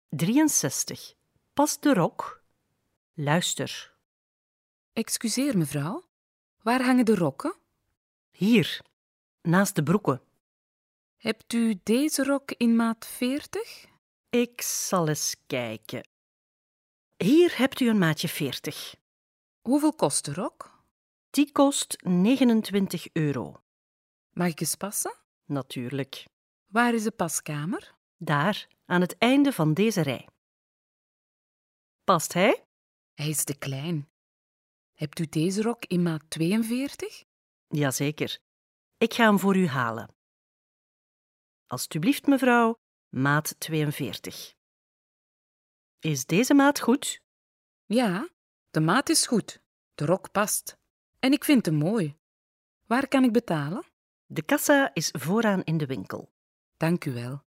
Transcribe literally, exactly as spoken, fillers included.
drieënzestig. Past de rok? Luister. Excuseer, mevrouw. Waar hangen de rokken? Hier, naast de broeken. Hebt u deze rok in maat veertig? Ik zal eens kijken. Hier hebt u een maatje veertig. Hoeveel kost de rok? Die kost negenentwintig euro. Mag ik eens passen? Natuurlijk. Waar is de paskamer? Daar, aan het einde van deze rij. Past hij? Hij is te klein. Hebt u deze rok in maat tweeënveertig? Jazeker. Ik ga hem voor u halen. Alsjeblieft, mevrouw, maat tweeënveertig. Is deze maat goed? Ja, de maat is goed. De rok past. En ik vind hem mooi. Waar kan ik betalen? De kassa is vooraan in de winkel. Dank u wel.